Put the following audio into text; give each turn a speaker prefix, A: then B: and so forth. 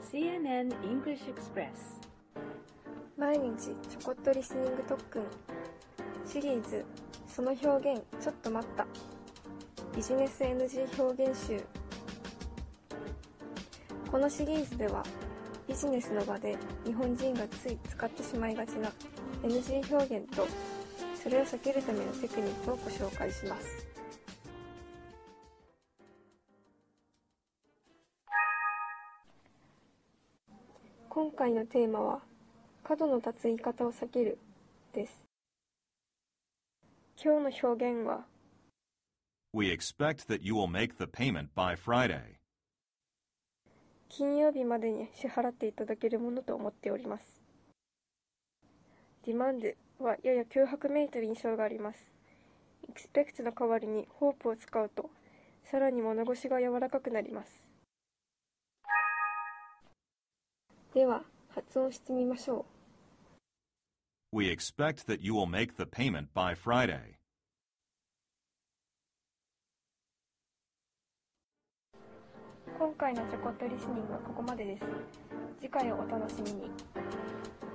A: CNN English Express
B: 毎日ちょこっとリスニング特訓シリーズその表現ちょっと待ったビジネス NG 表現集。このシリーズではビジネスの場で日本人がつい使ってしまいがちな NG 表現とそれを避けるためのテクニックをご紹介します。今回のテーマは角の立つ言い方を避けるです。今日の表現は
C: We expect that you will make the payment by Friday.
B: 金曜日までに支払っていただけるものと思っております。demand はやや脅迫めいている印象があります。expect の代わりに hope を使うとさらに物腰が柔らかくなります。では発音してみましょう。
C: We expect that you will make the payment by Friday.
B: 今回のちょこっとリスニングはここまでです。次回をお楽しみに。